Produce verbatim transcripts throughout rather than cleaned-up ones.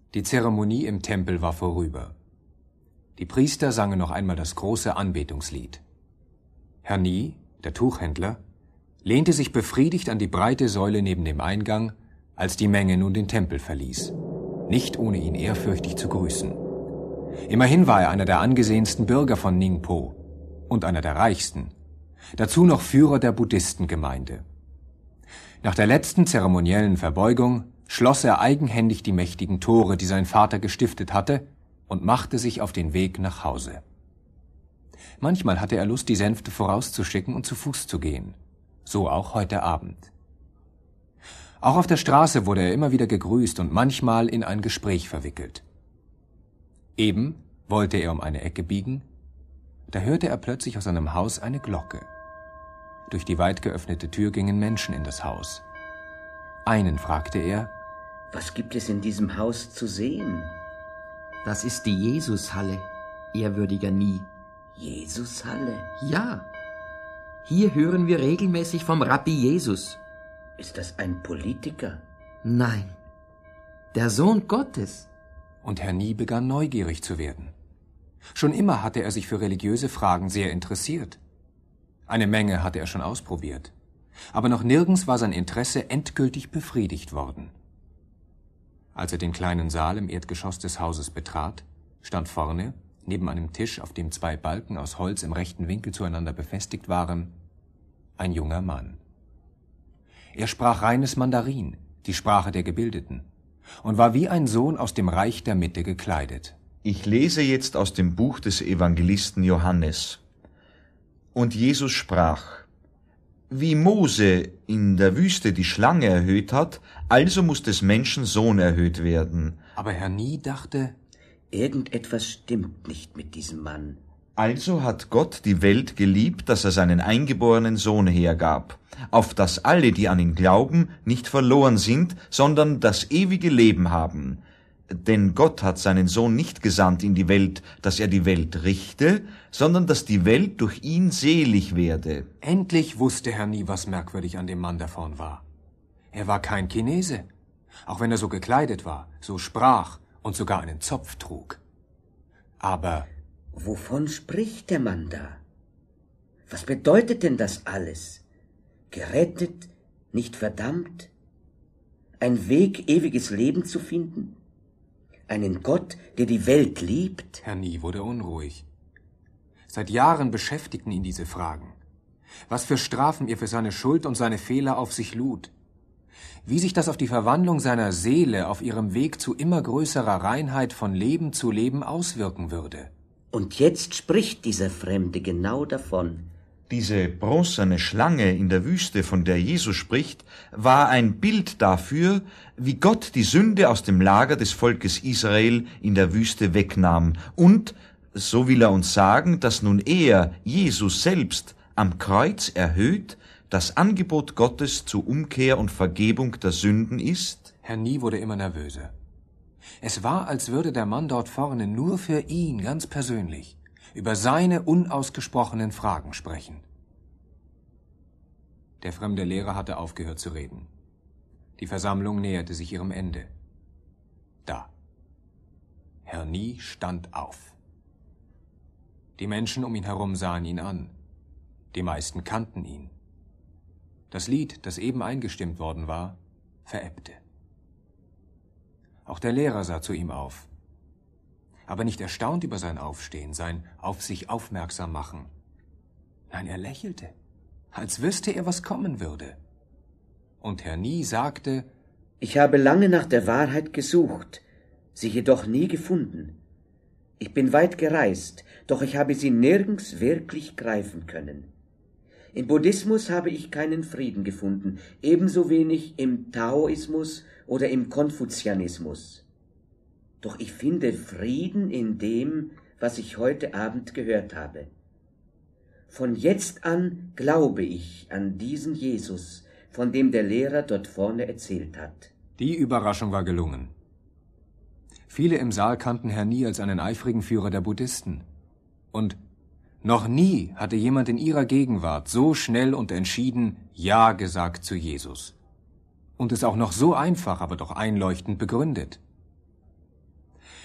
Die Zeremonie im Tempel war vorüber. Die Priester sangen noch einmal das große Anbetungslied. Hernie, der Tuchhändler, lehnte sich befriedigt an die breite Säule neben dem Eingang, als die Menge nun den Tempel verließ, nicht ohne ihn ehrfürchtig zu grüßen. Immerhin war er einer der angesehensten Bürger von Ningpo und einer der reichsten, dazu noch Führer der Buddhistengemeinde. Nach der letzten zeremoniellen Verbeugung schloss er eigenhändig die mächtigen Tore, die sein Vater gestiftet hatte, und machte sich auf den Weg nach Hause. Manchmal hatte er Lust, die Sänfte vorauszuschicken und zu Fuß zu gehen. So auch heute Abend. Auch auf der Straße wurde er immer wieder gegrüßt und manchmal in ein Gespräch verwickelt. Eben wollte er um eine Ecke biegen, da hörte er plötzlich aus seinem Haus eine Glocke. Durch die weit geöffnete Tür gingen Menschen in das Haus. Einen fragte er: Was gibt es in diesem Haus zu sehen? Das ist die Jesushalle, ehrwürdiger Nie. Jesushalle? Ja. Hier hören wir regelmäßig vom Rabbi Jesus. Ist das ein Politiker? Nein, der Sohn Gottes. Und Herr Nie begann neugierig zu werden. Schon immer hatte er sich für religiöse Fragen sehr interessiert. Eine Menge hatte er schon ausprobiert. Aber noch nirgends war sein Interesse endgültig befriedigt worden. Als er den kleinen Saal im Erdgeschoss des Hauses betrat, stand vorne, neben einem Tisch, auf dem zwei Balken aus Holz im rechten Winkel zueinander befestigt waren, ein junger Mann. Er sprach reines Mandarin, die Sprache der Gebildeten, und war wie ein Sohn aus dem Reich der Mitte gekleidet. Ich lese jetzt aus dem Buch des Evangelisten Johannes. Und Jesus sprach: Wie Mose in der Wüste die Schlange erhöht hat, also muss des Menschen Sohn erhöht werden. Aber Herr Nie dachte: Irgendetwas stimmt nicht mit diesem Mann. Also hat Gott die Welt geliebt, dass er seinen eingeborenen Sohn hergab, auf dass alle, die an ihn glauben, nicht verloren sind, sondern das ewige Leben haben. Denn Gott hat seinen Sohn nicht gesandt in die Welt, dass er die Welt richte, sondern dass die Welt durch ihn selig werde. Endlich wusste Herr Nie, was merkwürdig an dem Mann da vorn war. Er war kein Chinese, auch wenn er so gekleidet war, so sprach und sogar einen Zopf trug. Aber wovon spricht der Mann da? Was bedeutet denn das alles? Gerettet, nicht verdammt? Ein Weg, ewiges Leben zu finden? Einen Gott, der die Welt liebt? Herr Nie wurde unruhig. Seit Jahren beschäftigten ihn diese Fragen. Was für Strafen er für seine Schuld und seine Fehler auf sich lud. Wie sich das auf die Verwandlung seiner Seele auf ihrem Weg zu immer größerer Reinheit von Leben zu Leben auswirken würde. Und jetzt spricht dieser Fremde genau davon. Diese bronzene Schlange in der Wüste, von der Jesus spricht, war ein Bild dafür, wie Gott die Sünde aus dem Lager des Volkes Israel in der Wüste wegnahm. Und so will er uns sagen, dass nun er, Jesus selbst, am Kreuz erhöht, das Angebot Gottes zur Umkehr und Vergebung der Sünden ist. Herr Nie wurde immer nervöser. Es war, als würde der Mann dort vorne nur für ihn ganz persönlich über seine unausgesprochenen Fragen sprechen. Der fremde Lehrer hatte aufgehört zu reden. Die Versammlung näherte sich ihrem Ende. Da. Herr Nie stand auf. Die Menschen um ihn herum sahen ihn an. Die meisten kannten ihn. Das Lied, das eben eingestimmt worden war, verebbte. Auch der Lehrer sah zu ihm auf. Aber nicht erstaunt über sein Aufstehen, sein auf sich aufmerksam machen. Nein, er lächelte, als wüsste er, was kommen würde. Und Herr Nie sagte: Ich habe lange nach der Wahrheit gesucht, sie jedoch nie gefunden. Ich bin weit gereist, doch ich habe sie nirgends wirklich greifen können. Im Buddhismus habe ich keinen Frieden gefunden, ebenso wenig im Taoismus oder im Konfuzianismus. Doch ich finde Frieden in dem, was ich heute Abend gehört habe. Von jetzt an glaube ich an diesen Jesus, von dem der Lehrer dort vorne erzählt hat. Die Überraschung war gelungen. Viele im Saal kannten Herr Nie als einen eifrigen Führer der Buddhisten. Und noch nie hatte jemand in ihrer Gegenwart so schnell und entschieden Ja gesagt zu Jesus. Und es auch noch so einfach, aber doch einleuchtend begründet.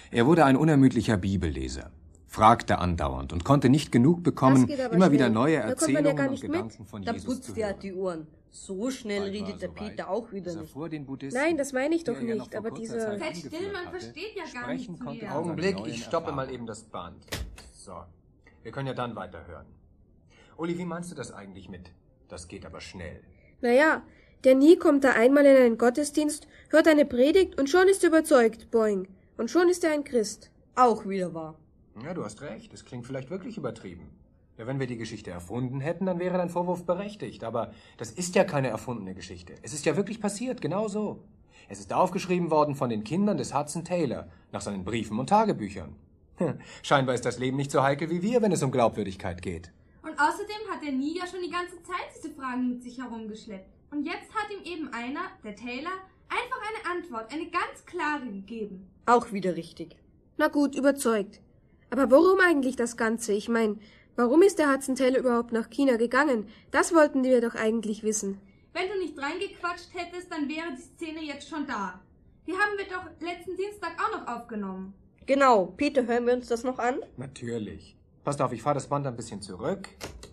Er wurde ein unermüdlicher Bibelleser, fragte andauernd und konnte nicht genug bekommen, immer wieder neue Erzählungen und Gedanken von Jesus zu hören. Da putzt er die Ohren. So schnell redet der Peter auch wieder nicht. Nein, das meine ich doch nicht, aber diese... Seid still, man versteht ja gar nichts mehr. Augenblick, ich stoppe mal eben das Band. So, wir können ja dann weiterhören. Uli, wie meinst du das eigentlich mit? Das geht aber schnell. Naja, der Nie kommt da einmal in einen Gottesdienst, hört eine Predigt und schon ist er überzeugt, boing. Und schon ist er ein Christ. Auch wieder wahr. Ja, du hast recht, es klingt vielleicht wirklich übertrieben. Ja, wenn wir die Geschichte erfunden hätten, dann wäre dein Vorwurf berechtigt. Aber das ist ja keine erfundene Geschichte. Es ist ja wirklich passiert, genau so. Es ist aufgeschrieben worden von den Kindern des Hudson Taylor, nach seinen Briefen und Tagebüchern. Hm, scheinbar ist das Leben nicht so heikel wie wir, wenn es um Glaubwürdigkeit geht. Und außerdem hat er Nie ja schon die ganze Zeit diese Fragen mit sich herumgeschleppt. Und jetzt hat ihm eben einer, der Taylor, einfach eine Antwort, eine ganz klare gegeben. Auch wieder richtig. Na gut, überzeugt. Aber warum eigentlich das Ganze? Ich meine, warum ist der Hudson Taylor überhaupt nach China gegangen? Das wollten wir doch eigentlich wissen. Wenn du nicht reingequatscht hättest, dann wäre die Szene jetzt schon da. Die haben wir doch letzten Dienstag auch noch aufgenommen. Genau. Peter, hören wir uns das noch an? Natürlich. Passt auf, ich fahre das Band ein bisschen zurück.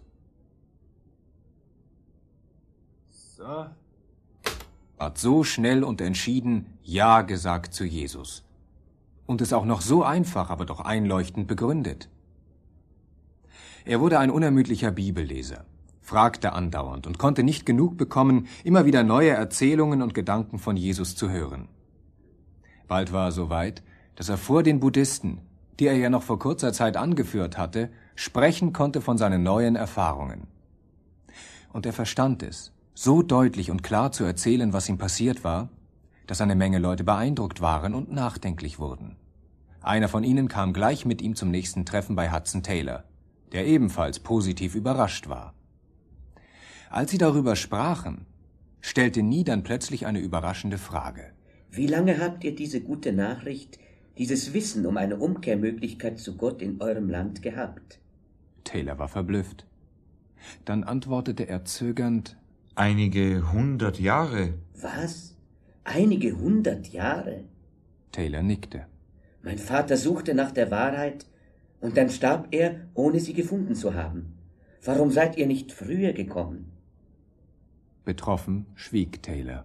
So. Hat so schnell und entschieden Ja gesagt zu Jesus. Und es auch noch so einfach, aber doch einleuchtend begründet. Er wurde ein unermüdlicher Bibelleser, fragte andauernd und konnte nicht genug bekommen, immer wieder neue Erzählungen und Gedanken von Jesus zu hören. Bald war er so weit, dass er vor den Buddhisten, die er ja noch vor kurzer Zeit angeführt hatte, sprechen konnte von seinen neuen Erfahrungen. Und er verstand es, so deutlich und klar zu erzählen, was ihm passiert war, dass eine Menge Leute beeindruckt waren und nachdenklich wurden. Einer von ihnen kam gleich mit ihm zum nächsten Treffen bei Hudson Taylor, der ebenfalls positiv überrascht war. Als sie darüber sprachen, stellte Nie dann plötzlich eine überraschende Frage. Wie lange habt ihr diese gute Nachricht, dieses Wissen um eine Umkehrmöglichkeit zu Gott in eurem Land gehabt? Taylor war verblüfft. Dann antwortete er zögernd, Einige hundert Jahre. Was? Einige hundert Jahre? Taylor nickte. Mein Vater suchte nach der Wahrheit, und dann starb er, ohne sie gefunden zu haben. Warum seid ihr nicht früher gekommen? Betroffen schwieg Taylor.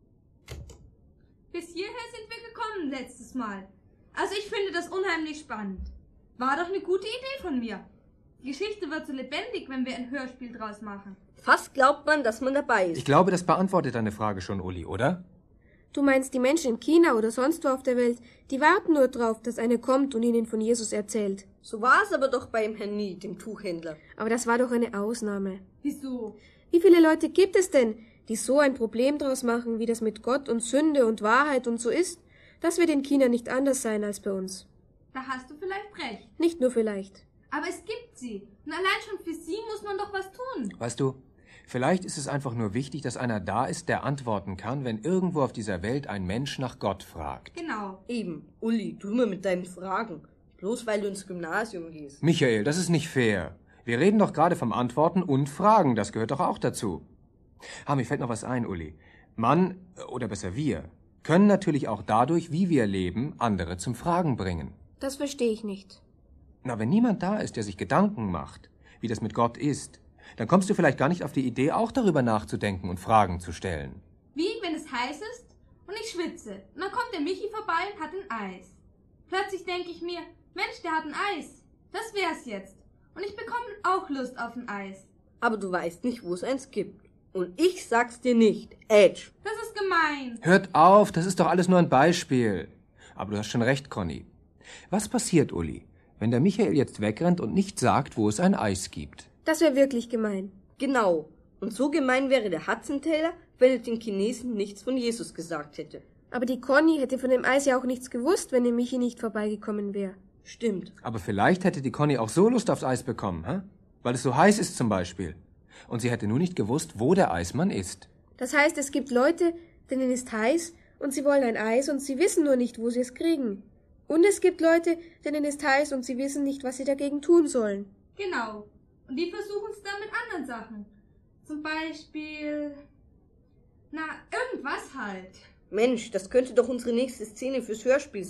Bis hierher sind wir gekommen letztes Mal. Also ich finde das unheimlich spannend. War doch eine gute Idee von mir. Die Geschichte wird so lebendig, wenn wir ein Hörspiel draus machen. Fast glaubt man, dass man dabei ist. Ich glaube, das beantwortet deine Frage schon, Uli, oder? Du meinst, die Menschen in China oder sonst wo auf der Welt, die warten nur drauf, dass einer kommt und ihnen von Jesus erzählt. So war es aber doch beim Herrn Nie, dem Tuchhändler. Aber das war doch eine Ausnahme. Wieso? Wie viele Leute gibt es denn, die so ein Problem draus machen, wie das mit Gott und Sünde und Wahrheit und so ist? Das wird in China nicht anders sein als bei uns. Da hast du vielleicht recht. Nicht nur vielleicht. Aber es gibt sie. Und allein schon für sie muss man doch was tun. Weißt du, vielleicht ist es einfach nur wichtig, dass einer da ist, der antworten kann, wenn irgendwo auf dieser Welt ein Mensch nach Gott fragt. Genau. Eben. Uli, du immer mit deinen Fragen. Bloß weil du ins Gymnasium gehst. Michael, das ist nicht fair. Wir reden doch gerade vom Antworten und Fragen. Das gehört doch auch dazu. Ah, mir fällt noch was ein, Uli. Man, oder besser wir, können natürlich auch dadurch, wie wir leben, andere zum Fragen bringen. Das verstehe ich nicht. Na, wenn niemand da ist, der sich Gedanken macht, wie das mit Gott ist, dann kommst du vielleicht gar nicht auf die Idee, auch darüber nachzudenken und Fragen zu stellen. Wie, wenn es heiß ist und ich schwitze. Und dann kommt der Michi vorbei und hat ein Eis. Plötzlich denke ich mir, Mensch, der hat ein Eis. Das wär's jetzt. Und ich bekomme auch Lust auf ein Eis. Aber du weißt nicht, wo es eins gibt. Und ich sag's dir nicht. Edge. Das ist gemein. Hört auf, das ist doch alles nur ein Beispiel. Aber du hast schon recht, Conny. Was passiert, Uli, wenn der Michael jetzt wegrennt und nicht sagt, wo es ein Eis gibt? Das wäre wirklich gemein. Genau. Und so gemein wäre der Hudson Taylor, wenn er den Chinesen nichts von Jesus gesagt hätte. Aber die Conny hätte von dem Eis ja auch nichts gewusst, wenn der Michi nicht vorbeigekommen wäre. Stimmt. Aber vielleicht hätte die Conny auch so Lust aufs Eis bekommen, hä? Weil es so heiß ist zum Beispiel. Und sie hätte nur nicht gewusst, wo der Eismann ist. Das heißt, es gibt Leute, denen ist heiß und sie wollen ein Eis und sie wissen nur nicht, wo sie es kriegen. Und es gibt Leute, denen ist heiß und sie wissen nicht, was sie dagegen tun sollen. Genau. Und die versuchen es dann mit anderen Sachen. Zum Beispiel... Na, irgendwas halt. Mensch, das könnte doch unsere nächste Szene fürs Hörspiel sein.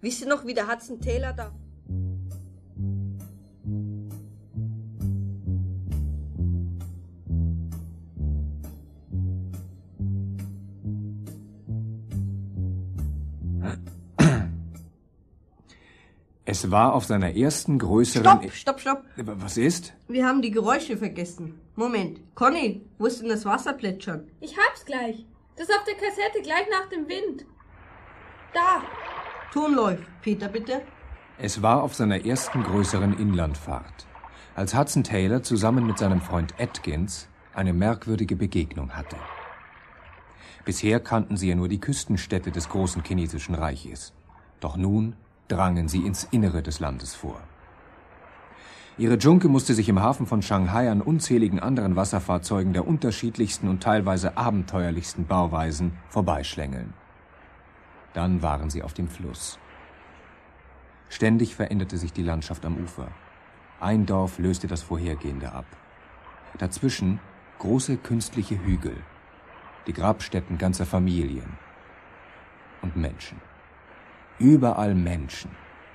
Wisst ihr noch, wie der Hudson Taylor da... Es war auf seiner ersten größeren... Stopp, stopp, stopp. Was ist? Wir haben die Geräusche vergessen. Moment. Conny, wo ist denn das Wasser plätschern? Ich hab's gleich. Das ist auf der Kassette gleich nach dem Wind. Da. Ton läuft. Peter, bitte. Es war auf seiner ersten größeren Inlandfahrt, als Hudson Taylor zusammen mit seinem Freund Atkins eine merkwürdige Begegnung hatte. Bisher kannten sie ja nur die Küstenstädte des großen chinesischen Reiches. Doch nun drangen sie ins Innere des Landes vor. Ihre Junke musste sich im Hafen von Shanghai an unzähligen anderen Wasserfahrzeugen der unterschiedlichsten und teilweise abenteuerlichsten Bauweisen vorbeischlängeln. Dann waren sie auf dem Fluss. Ständig veränderte sich die Landschaft am Ufer. Ein Dorf löste das vorhergehende ab. Dazwischen große künstliche Hügel, die Grabstätten ganzer Familien und Menschen. Überall Menschen.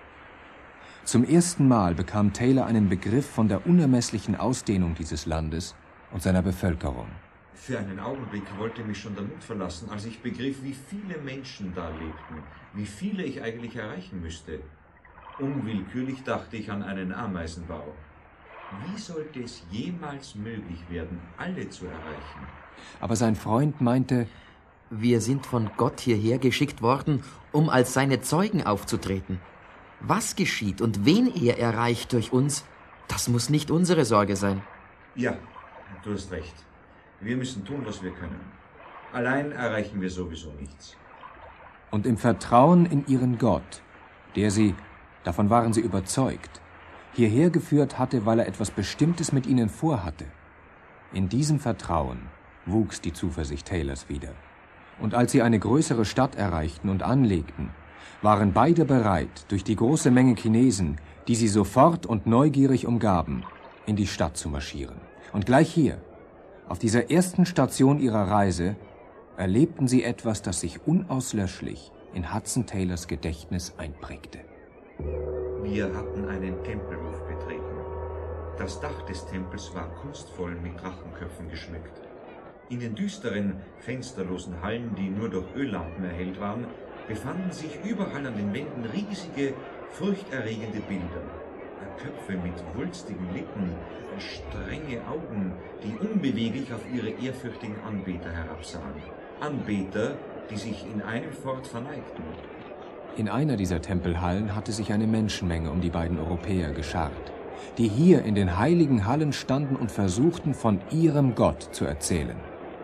Zum ersten Mal bekam Taylor einen Begriff von der unermesslichen Ausdehnung dieses Landes und seiner Bevölkerung. Für einen Augenblick wollte mich schon der Mut verlassen, als ich begriff, wie viele Menschen da lebten, wie viele ich eigentlich erreichen müsste. Unwillkürlich dachte ich an einen Ameisenbau. Wie sollte es jemals möglich werden, alle zu erreichen? Aber sein Freund meinte, wir sind von Gott hierher geschickt worden, um als seine Zeugen aufzutreten. Was geschieht und wen er erreicht durch uns, das muss nicht unsere Sorge sein. Ja, du hast recht. Wir müssen tun, was wir können. Allein erreichen wir sowieso nichts. Und im Vertrauen in ihren Gott, der sie, davon waren sie überzeugt, hierher geführt hatte, weil er etwas Bestimmtes mit ihnen vorhatte. In diesem Vertrauen wuchs die Zuversicht Taylors wieder. Und als sie eine größere Stadt erreichten und anlegten, waren beide bereit, durch die große Menge Chinesen, die sie sofort und neugierig umgaben, in die Stadt zu marschieren. Und gleich hier, auf dieser ersten Station ihrer Reise, erlebten sie etwas, das sich unauslöschlich in Hudson Taylors Gedächtnis einprägte. Wir hatten einen Tempelhof betreten. Das Dach des Tempels war kunstvoll mit Drachenköpfen geschmückt. In den düsteren, fensterlosen Hallen, die nur durch Öllampen erhellt waren, befanden sich überall an den Wänden riesige, furchterregende Bilder. Köpfe mit wulstigen Lippen, strenge Augen, die unbeweglich auf ihre ehrfürchtigen Anbeter herabsahen. Anbeter, die sich in einem fort verneigten. In einer dieser Tempelhallen hatte sich eine Menschenmenge um die beiden Europäer geschart, die hier in den heiligen Hallen standen und versuchten, von ihrem Gott zu erzählen.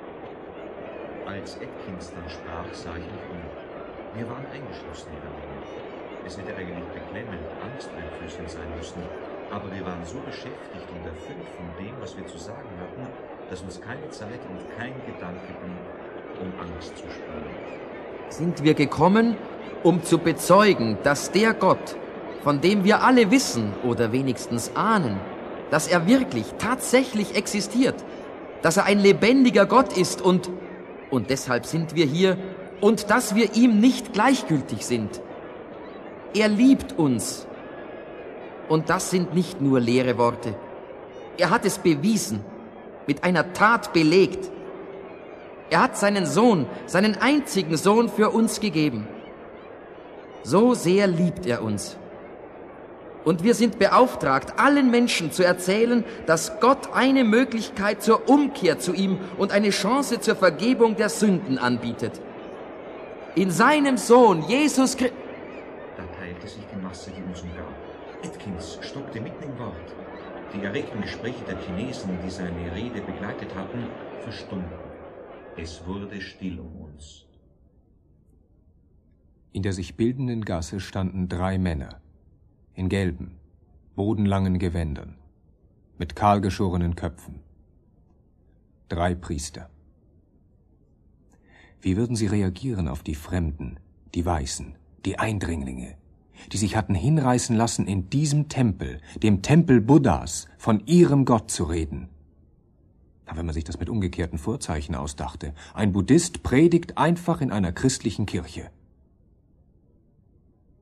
Als Atkins dann sprach, sah ich mich um. Wir waren eingeschlossen in der Menge. Es hätte eigentlich beklemmend, angsteinflößend sein müssen, aber wir waren so beschäftigt und erfüllt von dem, was wir zu sagen hatten, dass uns keine Zeit und kein Gedanke blieb, um Angst zu spüren. Sind wir gekommen, um zu bezeugen, dass der Gott, von dem wir alle wissen oder wenigstens ahnen, dass er wirklich, tatsächlich existiert, dass er ein lebendiger Gott ist und, und deshalb sind wir hier, und dass wir ihm nicht gleichgültig sind. Er liebt uns. Und das sind nicht nur leere Worte. Er hat es bewiesen, mit einer Tat belegt. Er hat seinen Sohn, seinen einzigen Sohn für uns gegeben. So sehr liebt er uns. Und wir sind beauftragt, allen Menschen zu erzählen, dass Gott eine Möglichkeit zur Umkehr zu ihm und eine Chance zur Vergebung der Sünden anbietet. In seinem Sohn, Jesus Christus... Da teilte sich die Masse, die uns umgab. Atkins stockte mitten im Wort. Die erregten Gespräche der Chinesen, die seine Rede begleitet hatten, verstummten. Es wurde still um uns. In der sich bildenden Gasse standen drei Männer, in gelben, bodenlangen Gewändern, mit kahlgeschorenen Köpfen. Drei Priester. Wie würden sie reagieren auf die Fremden, die Weißen, die Eindringlinge, die sich hatten hinreißen lassen, in diesem Tempel, dem Tempel Buddhas, von ihrem Gott zu reden? Aber wenn man sich das mit umgekehrten Vorzeichen ausdachte, ein Buddhist predigt einfach in einer christlichen Kirche.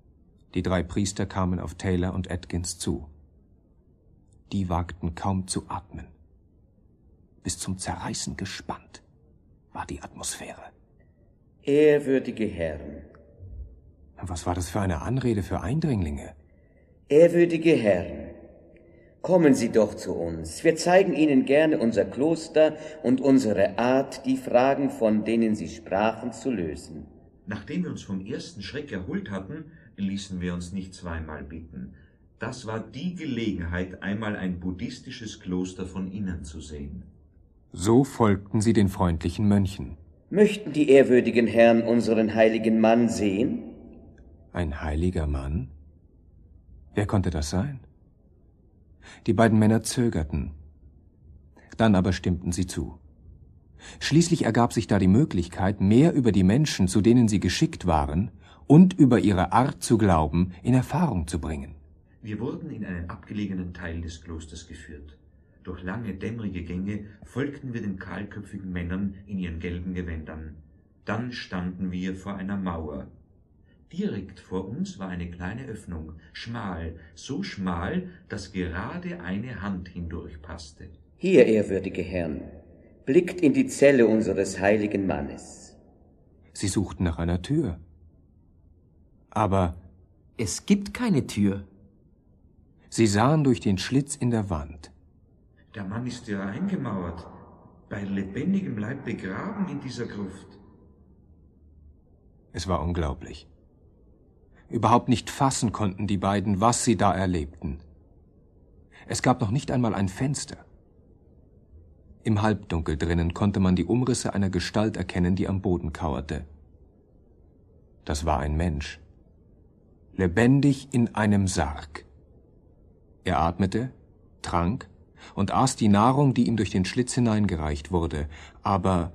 Die drei Priester kamen auf Taylor und Atkins zu. Die wagten kaum zu atmen. Bis zum Zerreißen gespannt war die Atmosphäre. Ehrwürdige Herren. Was war das für eine Anrede für Eindringlinge? Ehrwürdige Herren, kommen Sie doch zu uns. Wir zeigen Ihnen gerne unser Kloster und unsere Art, die Fragen, von denen Sie sprachen, zu lösen. Nachdem wir uns vom ersten Schreck erholt hatten, ließen wir uns nicht zweimal bitten. Das war die Gelegenheit, einmal ein buddhistisches Kloster von innen zu sehen. So folgten sie den freundlichen Mönchen. Möchten die ehrwürdigen Herren unseren heiligen Mann sehen? Ein heiliger Mann? Wer konnte das sein? Die beiden Männer zögerten. Dann aber stimmten sie zu. Schließlich ergab sich da die Möglichkeit, mehr über die Menschen, zu denen sie geschickt waren, und über ihre Art zu glauben, in Erfahrung zu bringen. Wir wurden in einen abgelegenen Teil des Klosters geführt. Durch lange, dämmerige Gänge folgten wir den kahlköpfigen Männern in ihren gelben Gewändern. Dann standen wir vor einer Mauer. Direkt vor uns war eine kleine Öffnung, schmal, so schmal, dass gerade eine Hand hindurchpasste. Hier, ehrwürdige Herren, blickt in die Zelle unseres heiligen Mannes. Sie suchten nach einer Tür. Aber es gibt keine Tür. Sie sahen durch den Schlitz in der Wand. Der Mann ist ja eingemauert, bei lebendigem Leib begraben in dieser Gruft. Es war unglaublich. Überhaupt nicht fassen konnten die beiden, was sie da erlebten. Es gab noch nicht einmal ein Fenster. Im Halbdunkel drinnen konnte man die Umrisse einer Gestalt erkennen, die am Boden kauerte. Das war ein Mensch. Lebendig in einem Sarg. Er atmete, trank und aß die Nahrung, die ihm durch den Schlitz hineingereicht wurde, aber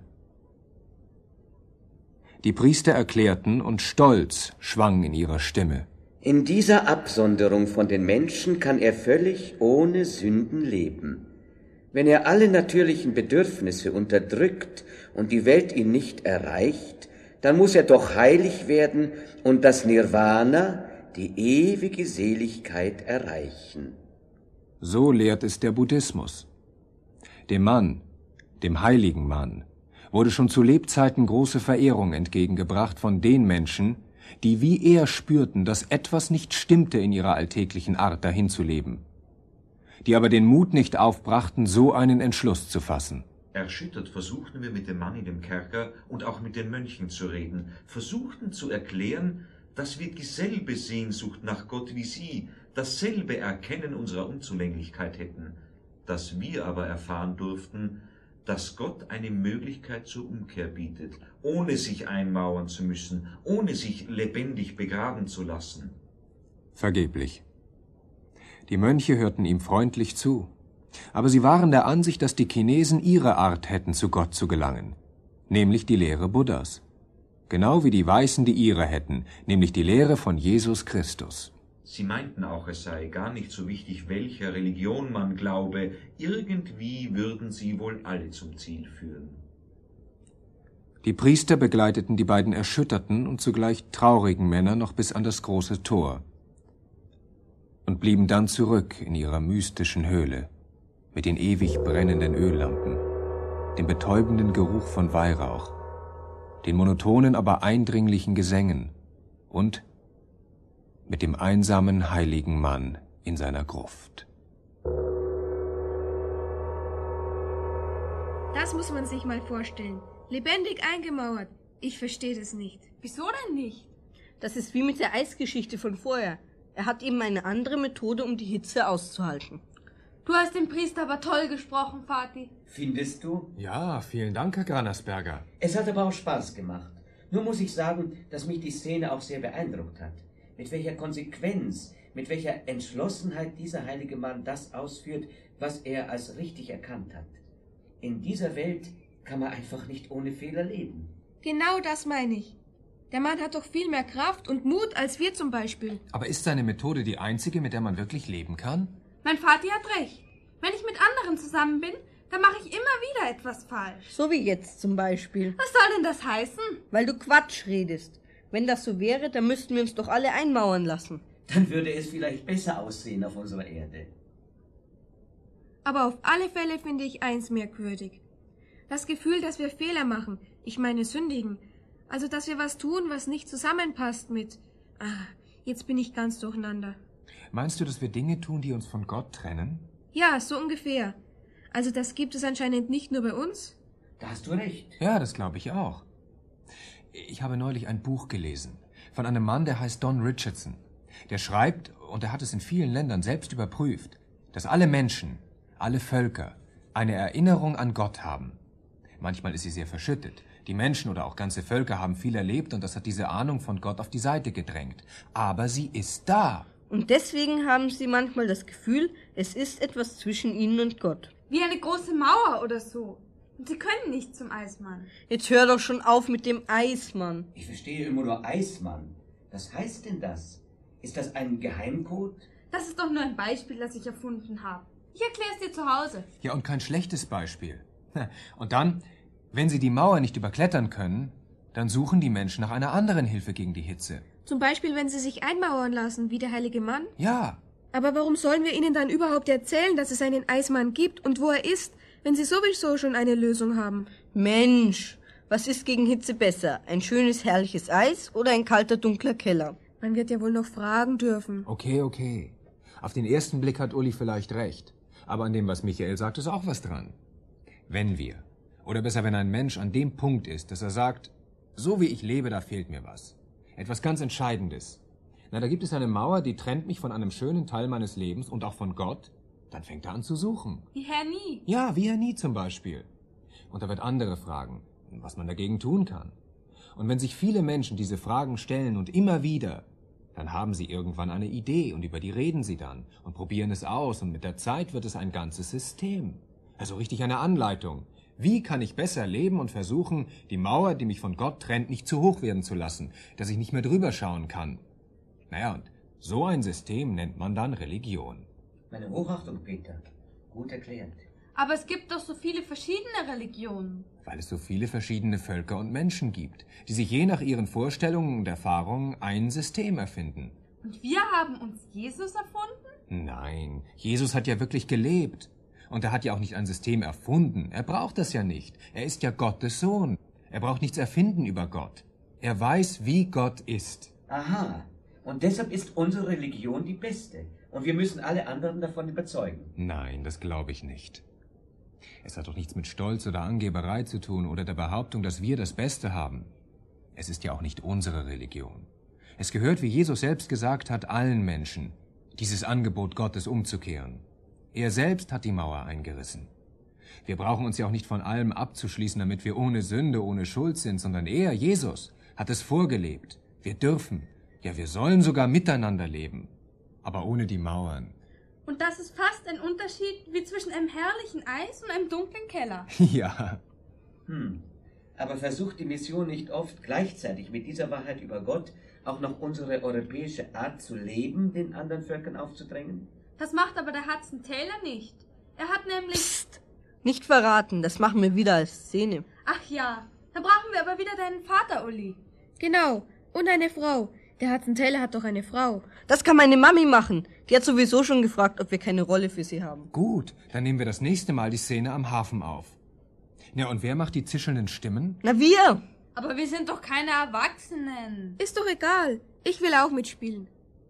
die Priester erklärten, und Stolz schwang in ihrer Stimme: In dieser Absonderung von den Menschen kann er völlig ohne Sünden leben. Wenn er alle natürlichen Bedürfnisse unterdrückt und die Welt ihn nicht erreicht, dann muss er doch heilig werden und das Nirvana, die ewige Seligkeit, erreichen. So lehrt es der Buddhismus. Dem Mann, dem heiligen Mann, wurde schon zu Lebzeiten große Verehrung entgegengebracht von den Menschen, die wie er spürten, dass etwas nicht stimmte in ihrer alltäglichen Art, dahin zu leben, die aber den Mut nicht aufbrachten, so einen Entschluss zu fassen. Erschüttert versuchten wir mit dem Mann in dem Kerker und auch mit den Mönchen zu reden, versuchten zu erklären, dass wir dieselbe Sehnsucht nach Gott wie sie, dasselbe Erkennen unserer Unzulänglichkeit hätten, dass wir aber erfahren durften, dass Gott eine Möglichkeit zur Umkehr bietet, ohne sich einmauern zu müssen, ohne sich lebendig begraben zu lassen. Vergeblich. Die Mönche hörten ihm freundlich zu, aber sie waren der Ansicht, dass die Chinesen ihre Art hätten, zu Gott zu gelangen, nämlich die Lehre Buddhas, genau wie die Weißen die ihre hätten, nämlich die Lehre von Jesus Christus. Sie meinten auch, es sei gar nicht so wichtig, welcher Religion man glaube, irgendwie würden sie wohl alle zum Ziel führen. Die Priester begleiteten die beiden erschütterten und zugleich traurigen Männer noch bis an das große Tor und blieben dann zurück in ihrer mystischen Höhle mit den ewig brennenden Öllampen, dem betäubenden Geruch von Weihrauch, den monotonen, aber eindringlichen Gesängen und mit dem einsamen heiligen Mann in seiner Gruft. Das muss man sich mal vorstellen. Lebendig eingemauert. Ich verstehe das nicht. Wieso denn nicht? Das ist wie mit der Eisgeschichte von vorher. Er hat eben eine andere Methode, um die Hitze auszuhalten. Du hast den Priester aber toll gesprochen, Vati. Findest du? Ja, vielen Dank, Herr Granersberger. Es hat aber auch Spaß gemacht. Nur muss ich sagen, dass mich die Szene auch sehr beeindruckt hat. Mit welcher Konsequenz, mit welcher Entschlossenheit dieser heilige Mann das ausführt, was er als richtig erkannt hat. In dieser Welt kann man einfach nicht ohne Fehler leben. Genau das meine ich. Der Mann hat doch viel mehr Kraft und Mut als wir zum Beispiel. Aber ist seine Methode die einzige, mit der man wirklich leben kann? Mein Vati hat recht. Wenn ich mit anderen zusammen bin, dann mache ich immer wieder etwas falsch. So wie jetzt zum Beispiel. Was soll denn das heißen? Weil du Quatsch redest. Wenn das so wäre, dann müssten wir uns doch alle einmauern lassen. Dann würde es vielleicht besser aussehen auf unserer Erde. Aber auf alle Fälle finde ich eins merkwürdig. Das Gefühl, dass wir Fehler machen, ich meine sündigen. Also, dass wir was tun, was nicht zusammenpasst mit... Ah, jetzt bin ich ganz durcheinander. Meinst du, dass wir Dinge tun, die uns von Gott trennen? Ja, so ungefähr. Also das gibt es anscheinend nicht nur bei uns? Da hast du recht. Ja, das glaube ich auch. Ich habe neulich ein Buch gelesen von einem Mann, der heißt Don Richardson. Der schreibt, und er hat es in vielen Ländern selbst überprüft, dass alle Menschen, alle Völker eine Erinnerung an Gott haben. Manchmal ist sie sehr verschüttet. Die Menschen oder auch ganze Völker haben viel erlebt und das hat diese Ahnung von Gott auf die Seite gedrängt. Aber sie ist da. Und deswegen haben sie manchmal das Gefühl, es ist etwas zwischen ihnen und Gott. Wie eine große Mauer oder so. Und sie können nicht zum Eismann. Jetzt hör doch schon auf mit dem Eismann. Ich verstehe immer nur Eismann. Was heißt denn das? Ist das ein Geheimcode? Das ist doch nur ein Beispiel, das ich erfunden habe. Ich erkläre es dir zu Hause. Ja, und kein schlechtes Beispiel. Und dann, wenn sie die Mauer nicht überklettern können, dann suchen die Menschen nach einer anderen Hilfe gegen die Hitze. Zum Beispiel, wenn sie sich einmauern lassen, wie der heilige Mann? Ja. Aber warum sollen wir ihnen dann überhaupt erzählen, dass es einen Eismann gibt und wo er ist, wenn sie sowieso schon eine Lösung haben? Mensch, was ist gegen Hitze besser? Ein schönes, herrliches Eis oder ein kalter, dunkler Keller? Man wird ja wohl noch fragen dürfen. Okay, okay. Auf den ersten Blick hat Uli vielleicht recht. Aber an dem, was Michael sagt, ist auch was dran. Wenn wir, oder besser, wenn ein Mensch an dem Punkt ist, dass er sagt, so wie ich lebe, da fehlt mir was. Etwas ganz Entscheidendes. Na, da gibt es eine Mauer, die trennt mich von einem schönen Teil meines Lebens und auch von Gott. Dann fängt er an zu suchen. Wie Herr Nie. Ja, wie Herr Nie zum Beispiel. Und er wird andere fragen, was man dagegen tun kann. Und wenn sich viele Menschen diese Fragen stellen und immer wieder, dann haben sie irgendwann eine Idee und über die reden sie dann und probieren es aus und mit der Zeit wird es ein ganzes System. Also richtig eine Anleitung. Wie kann ich besser leben und versuchen, die Mauer, die mich von Gott trennt, nicht zu hoch werden zu lassen, dass ich nicht mehr drüber schauen kann? Naja, und so ein System nennt man dann Religion. Meine Hochachtung, Peter. Gut erklärt. Aber es gibt doch so viele verschiedene Religionen. Weil es so viele verschiedene Völker und Menschen gibt, die sich je nach ihren Vorstellungen und Erfahrungen ein System erfinden. Und wir haben uns Jesus erfunden? Nein, Jesus hat ja wirklich gelebt. Und er hat ja auch nicht ein System erfunden. Er braucht das ja nicht. Er ist ja Gottes Sohn. Er braucht nichts erfinden über Gott. Er weiß, wie Gott ist. Aha. Und deshalb ist unsere Religion die beste. Und wir müssen alle anderen davon überzeugen. Nein, das glaube ich nicht. Es hat doch nichts mit Stolz oder Angeberei zu tun oder der Behauptung, dass wir das Beste haben. Es ist ja auch nicht unsere Religion. Es gehört, wie Jesus selbst gesagt hat, allen Menschen, dieses Angebot Gottes umzukehren. Er selbst hat die Mauer eingerissen. Wir brauchen uns ja auch nicht von allem abzuschließen, damit wir ohne Sünde, ohne Schuld sind, sondern er, Jesus, hat es vorgelebt. Wir dürfen, ja wir sollen sogar miteinander leben, aber ohne die Mauern. Und das ist fast ein Unterschied wie zwischen einem herrlichen Eis und einem dunklen Keller. Ja. Hm. Aber versucht die Mission nicht oft gleichzeitig mit dieser Wahrheit über Gott auch noch unsere europäische Art zu leben, den anderen Völkern aufzudrängen? Das macht aber der Hudson Taylor nicht. Er hat nämlich... Psst! Nicht verraten, das machen wir wieder als Szene. Ach ja, da brauchen wir aber wieder deinen Vater, Uli. Genau, und eine Frau. Der Hudson Taylor hat doch eine Frau. Das kann meine Mami machen. Die hat sowieso schon gefragt, ob wir keine Rolle für sie haben. Gut, dann nehmen wir das nächste Mal die Szene am Hafen auf. Ja, und wer macht die zischelnden Stimmen? Na, wir! Aber wir sind doch keine Erwachsenen. Ist doch egal. Ich will auch mitspielen.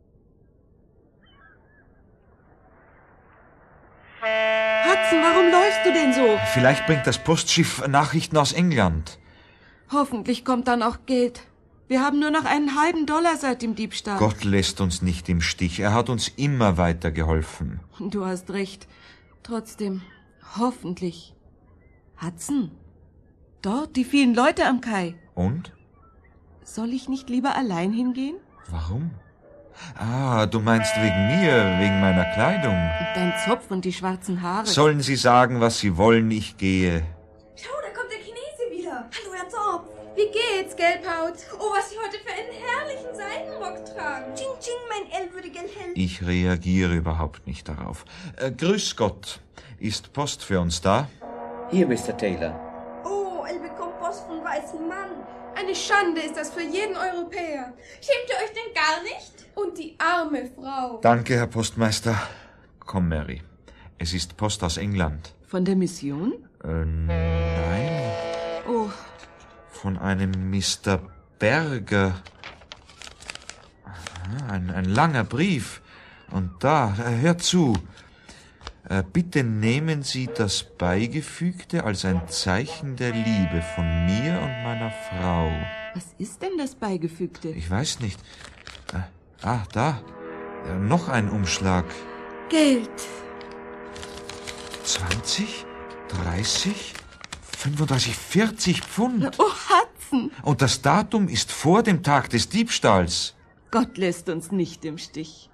Hudson, warum läufst du denn so? Vielleicht bringt das Postschiff Nachrichten aus England. Hoffentlich kommt dann auch Geld. Wir haben nur noch einen halben Dollar seit dem Diebstahl. Gott lässt uns nicht im Stich. Er hat uns immer weitergeholfen. Du hast recht. Trotzdem, hoffentlich. Hudson, dort die vielen Leute am Kai. Und? Soll ich nicht lieber allein hingehen? Warum? Ah, du meinst wegen mir, wegen meiner Kleidung. Dein Zopf und die schwarzen Haare. Sollen Sie sagen, was Sie wollen, ich gehe. Schau, da kommt der Chinese wieder. Hallo, Herr Zopf. Wie geht's, Gelbhaut? Oh, was Sie heute für einen herrlichen Seidenrock tragen. Ching, ching, mein ehrwürdiger Held. Ich reagiere überhaupt nicht darauf. Äh, grüß Gott. Ist Post für uns da? Hier, Mister Taylor. Oh, er bekommt Post von weißem Mann. Eine Schande ist das für jeden Europäer. Schämt ihr euch denn gar nicht? Und die arme Frau. Danke, Herr Postmeister. Komm, Mary. Es ist Post aus England. Von der Mission? Äh, nein. Oh. Von einem Mister Berger. Ein, ein langer Brief. Und da, äh, hör zu. Äh, bitte nehmen Sie das Beigefügte als ein Zeichen der Liebe von mir und meiner Frau. Was ist denn das Beigefügte? Ich weiß nicht. Äh, ah, da. Äh, noch ein Umschlag. Geld. zwanzig, dreißig, fünfunddreißig, vierzig Pfund. Oh, Hudson! Und das Datum ist vor dem Tag des Diebstahls. Gott lässt uns nicht im Stich.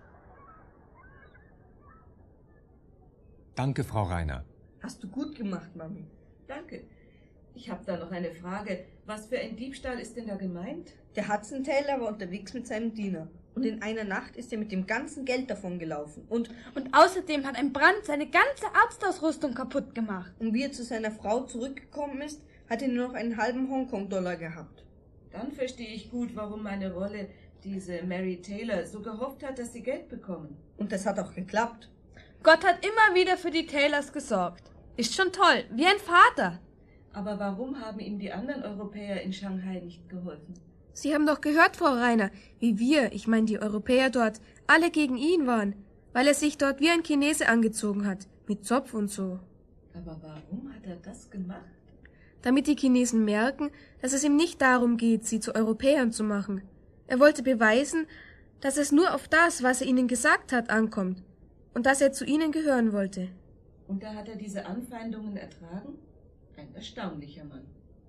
Danke, Frau Reiner. Hast du gut gemacht, Mami. Danke. Ich habe da noch eine Frage. Was für ein Diebstahl ist denn da gemeint? Der Hudson Taylor war unterwegs mit seinem Diener. Und in einer Nacht ist er mit dem ganzen Geld davon gelaufen. Und, Und außerdem hat ein Brand seine ganze Arztausrüstung kaputt gemacht. und wie er zu seiner Frau zurückgekommen ist, hat er nur noch einen halben Hongkong-Dollar gehabt. Dann verstehe ich gut, warum meine Rolle, diese Mary Taylor, so gehofft hat, dass sie Geld bekommen. Und das hat auch geklappt. Gott hat immer wieder für die Taylors gesorgt. Ist schon toll, wie ein Vater. Aber warum haben ihm die anderen Europäer in Shanghai nicht geholfen? Sie haben doch gehört, Frau Reiner, wie wir, ich meine die Europäer dort, alle gegen ihn waren, weil er sich dort wie ein Chinese angezogen hat, mit Zopf und so. Aber warum hat er das gemacht? Damit die Chinesen merken, dass es ihm nicht darum geht, sie zu Europäern zu machen. Er wollte beweisen, dass es nur auf das, was er ihnen gesagt hat, ankommt und dass er zu ihnen gehören wollte. Und da hat er diese Anfeindungen ertragen? Ein erstaunlicher Mann.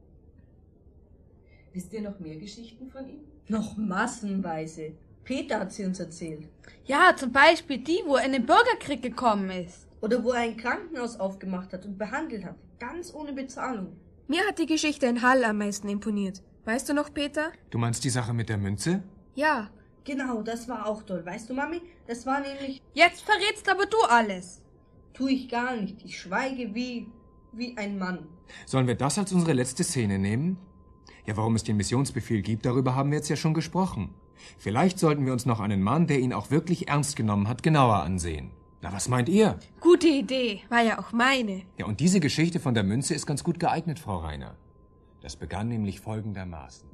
Wisst ihr noch mehr Geschichten von ihm? Noch massenweise. Peter hat sie uns erzählt. Ja, zum Beispiel die, wo er in den Bürgerkrieg gekommen ist. Oder wo er ein Krankenhaus aufgemacht hat und behandelt hat. Ganz ohne Bezahlung. Mir hat die Geschichte in Hull am meisten imponiert. Weißt du noch, Peter? Du meinst die Sache mit der Münze? Ja. Genau, das war auch toll. Weißt du, Mami, das war nämlich... Jetzt verrätst aber du alles. Tu ich gar nicht. Ich schweige wie... wie ein Mann. Sollen wir das als unsere letzte Szene nehmen? Ja, warum es den Missionsbefehl gibt, darüber haben wir jetzt ja schon gesprochen. Vielleicht sollten wir uns noch einen Mann, der ihn auch wirklich ernst genommen hat, genauer ansehen. Na, was meint ihr? Gute Idee. War ja auch meine. Ja, und diese Geschichte von der Münze ist ganz gut geeignet, Frau Reiner. Das begann nämlich folgendermaßen.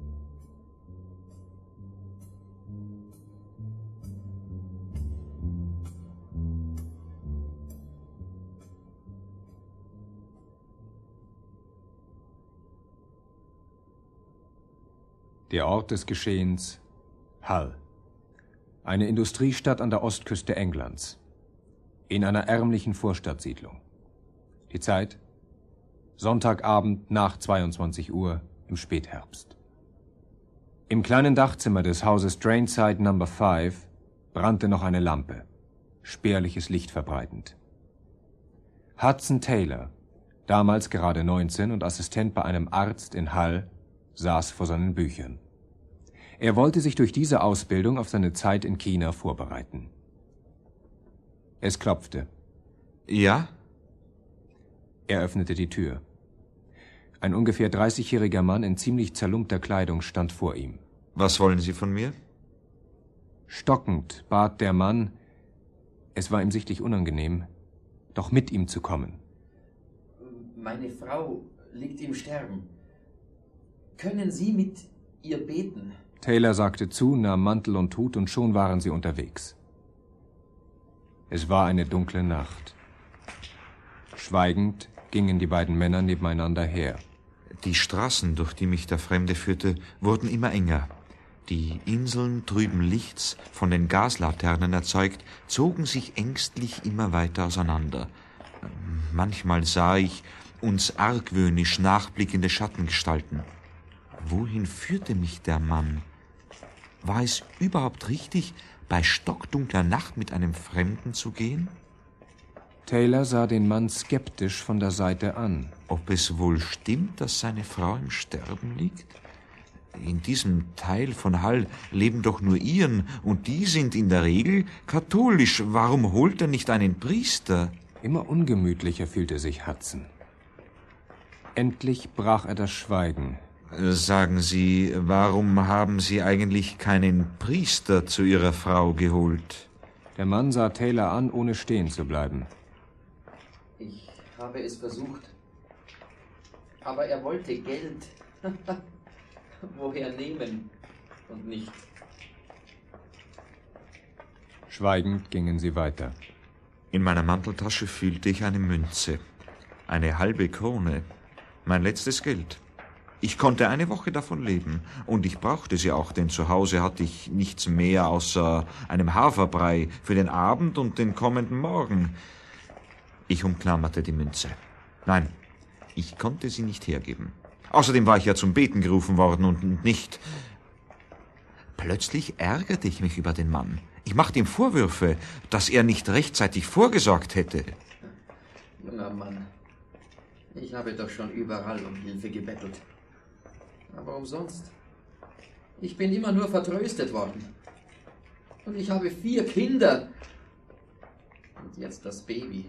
Der Ort des Geschehens, Hull. Eine Industriestadt an der Ostküste Englands. In einer ärmlichen Vorstadtsiedlung. Die Zeit? Sonntagabend nach zweiundzwanzig Uhr im Spätherbst. Im kleinen Dachzimmer des Hauses Drainside Number fünf brannte noch eine Lampe, spärliches Licht verbreitend. Hudson Taylor, damals gerade neunzehn und Assistent bei einem Arzt in Hull, saß vor seinen Büchern. Er wollte sich durch diese Ausbildung auf seine Zeit in China vorbereiten. Es klopfte. Ja? Er öffnete die Tür. Ein ungefähr dreißigjähriger Mann in ziemlich zerlumpter Kleidung stand vor ihm. Was wollen Sie von mir? Stockend bat der Mann, es war ihm sichtlich unangenehm, doch mit ihm zu kommen. Meine Frau liegt im Sterben. Können Sie mit ihr beten? Taylor sagte zu, nahm Mantel und Hut und schon waren sie unterwegs. Es war eine dunkle Nacht. Schweigend gingen die beiden Männer nebeneinander her. Die Straßen, durch die mich der Fremde führte, wurden immer enger. Die Inseln trüben Lichts, von den Gaslaternen erzeugt, zogen sich ängstlich immer weiter auseinander. Manchmal sah ich uns argwöhnisch nachblickende Schattengestalten. Wohin führte mich der Mann? War es überhaupt richtig, bei stockdunkler Nacht mit einem Fremden zu gehen? Taylor sah den Mann skeptisch von der Seite an. Ob es wohl stimmt, dass seine Frau im Sterben liegt? In diesem Teil von Hull leben doch nur Iren, und die sind in der Regel katholisch. Warum holt er nicht einen Priester? Immer ungemütlicher fühlte sich Hudson. Endlich brach er das Schweigen. Sagen Sie, warum haben Sie eigentlich keinen Priester zu Ihrer Frau geholt? Der Mann sah Taylor an, ohne stehen zu bleiben. Ich habe es versucht. Aber er wollte Geld. Woher nehmen und nicht? Schweigend gingen sie weiter. In meiner Manteltasche fühlte ich eine Münze. Eine halbe Krone. Mein letztes Geld. Ich konnte eine Woche davon leben. Und ich brauchte sie auch, denn zu Hause hatte ich nichts mehr außer einem Haferbrei für den Abend und den kommenden Morgen. Ich umklammerte die Münze. Nein, ich konnte sie nicht hergeben. Außerdem war ich ja zum Beten gerufen worden und nicht... Plötzlich ärgerte ich mich über den Mann. Ich machte ihm Vorwürfe, dass er nicht rechtzeitig vorgesorgt hätte. Junger Mann, ich habe doch schon überall um Hilfe gebettelt. Aber umsonst. Ich bin immer nur vertröstet worden. Und ich habe vier Kinder. Und jetzt das Baby.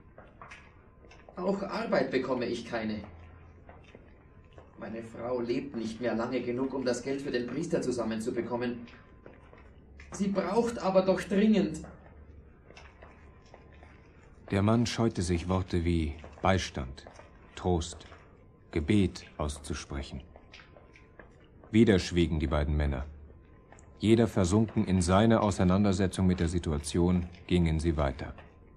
Auch Arbeit bekomme ich keine. Meine Frau lebt nicht mehr lange genug, um das Geld für den Priester zusammenzubekommen. Sie braucht aber doch dringend. Der Mann scheute sich, Worte wie Beistand, Trost, Gebet auszusprechen. Wieder schwiegen die beiden Männer. Jeder versunken in seine Auseinandersetzung mit der Situation, gingen sie weiter.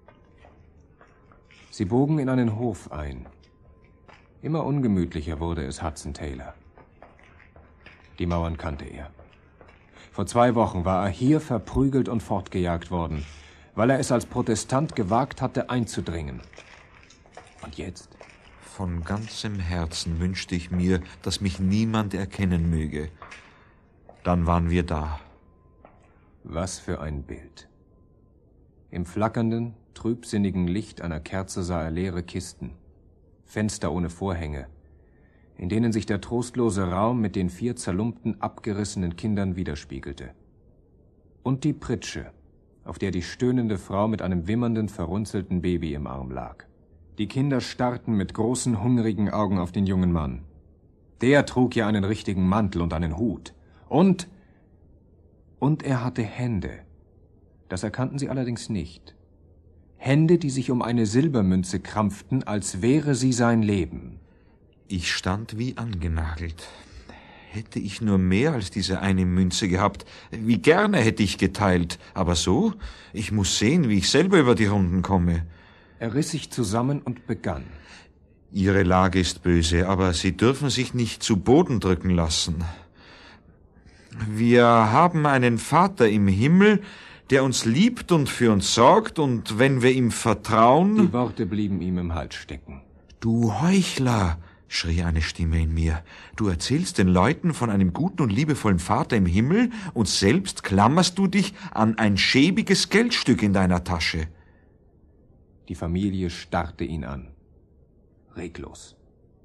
Sie bogen in einen Hof ein. Immer ungemütlicher wurde es Hudson Taylor. Die Mauern kannte er. Vor zwei Wochen war er hier verprügelt und fortgejagt worden, weil er es als Protestant gewagt hatte, einzudringen. Und jetzt? Von ganzem Herzen wünschte ich mir, dass mich niemand erkennen möge. Dann waren wir da. Was für ein Bild. Im flackernden, trübsinnigen Licht einer Kerze sah er leere Kisten, Fenster ohne Vorhänge, in denen sich der trostlose Raum mit den vier zerlumpten, abgerissenen Kindern widerspiegelte. Und die Pritsche, auf der die stöhnende Frau mit einem wimmernden, verrunzelten Baby im Arm lag. Die Kinder starrten mit großen, hungrigen Augen auf den jungen Mann. Der trug ja einen richtigen Mantel und einen Hut. Und... Und er hatte Hände. Das erkannten sie allerdings nicht. Hände, die sich um eine Silbermünze krampften, als wäre sie sein Leben. Ich stand wie angenagelt. Hätte ich nur mehr als diese eine Münze gehabt, wie gerne hätte ich geteilt. Aber so, ich muss sehen, wie ich selber über die Runden komme. Er riss sich zusammen und begann. Ihre Lage ist böse, aber Sie dürfen sich nicht zu Boden drücken lassen. Wir haben einen Vater im Himmel, der uns liebt und für uns sorgt, und wenn wir ihm vertrauen... Die Worte blieben ihm im Hals stecken. Du Heuchler, schrie eine Stimme in mir. Du erzählst den Leuten von einem guten und liebevollen Vater im Himmel, und selbst klammerst du dich an ein schäbiges Geldstück in deiner Tasche. Die Familie starrte ihn an. Reglos.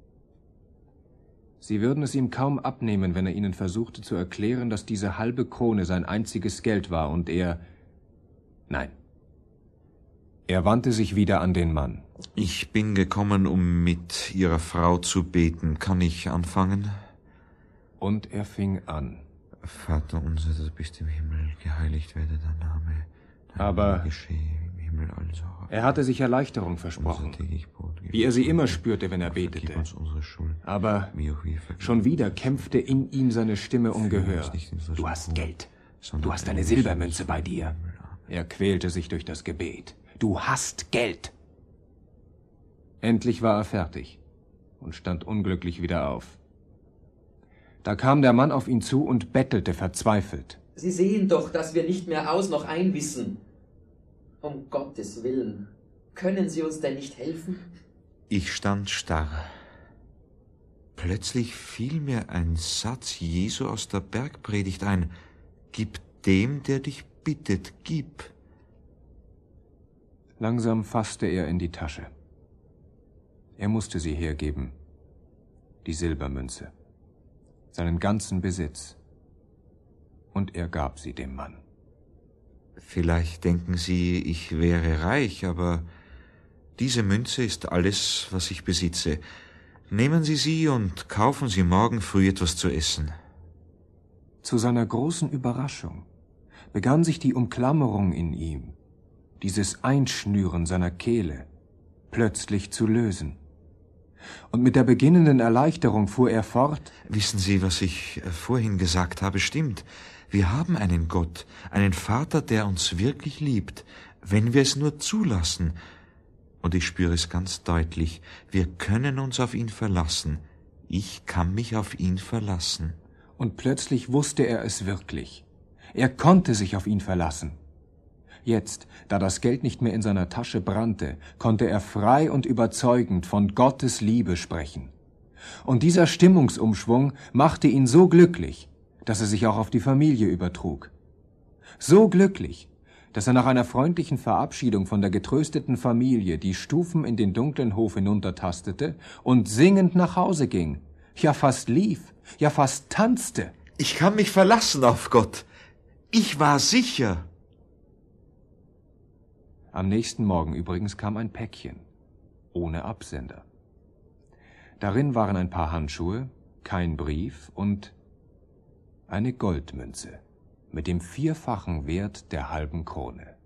Sie würden es ihm kaum abnehmen, wenn er ihnen versuchte zu erklären, dass diese halbe Krone sein einziges Geld war, und er... Nein. Er wandte sich wieder an den Mann. Ich bin gekommen, um mit Ihrer Frau zu beten. Kann ich anfangen? Und er fing an. Vater unser, du bist im Himmel, geheiligt werde dein Name. Dein Aber Name geschehe im Himmel also. Er hatte sich Erleichterung versprochen, wie er sie immer spürte, wenn er betete. Aber schon wieder kämpfte in ihm seine Stimme um Gehör. Du hast Geld. Du hast eine Silbermünze bei dir. Er quälte sich durch das Gebet. Du hast Geld. Endlich war er fertig und stand unglücklich wieder auf. Da kam der Mann auf ihn zu und bettelte verzweifelt. Sie sehen doch, dass wir nicht mehr aus noch ein wissen. Um Gottes Willen, können Sie uns denn nicht helfen? Ich stand starr. Plötzlich fiel mir ein Satz Jesu aus der Bergpredigt ein. Gib dem, der dich bittet, gib. Langsam fasste er in die Tasche. Er musste sie hergeben, die Silbermünze, seinen ganzen Besitz. Und er gab sie dem Mann. Vielleicht denken Sie, ich wäre reich, aber diese Münze ist alles, was ich besitze. Nehmen Sie sie und kaufen Sie morgen früh etwas zu essen. Zu seiner großen Überraschung begann sich die Umklammerung in ihm, dieses Einschnüren seiner Kehle, plötzlich zu lösen. Und mit der beginnenden Erleichterung fuhr er fort: Wissen Sie, was ich vorhin gesagt habe, stimmt. Wir haben einen Gott, einen Vater, der uns wirklich liebt, wenn wir es nur zulassen. Und ich spüre es ganz deutlich, wir können uns auf ihn verlassen. Ich kann mich auf ihn verlassen. Und plötzlich wusste er es wirklich. Er konnte sich auf ihn verlassen. Jetzt, da das Geld nicht mehr in seiner Tasche brannte, konnte er frei und überzeugend von Gottes Liebe sprechen. Und dieser Stimmungsumschwung machte ihn so glücklich, dass er sich auch auf die Familie übertrug. So glücklich, dass er nach einer freundlichen Verabschiedung von der getrösteten Familie die Stufen in den dunklen Hof hinuntertastete und singend nach Hause ging, ja fast lief, ja fast tanzte. Ich kann mich verlassen auf Gott. Ich war sicher. Am nächsten Morgen übrigens kam ein Päckchen, ohne Absender. Darin waren ein paar Handschuhe, kein Brief und eine Goldmünze mit dem vierfachen Wert der halben Krone.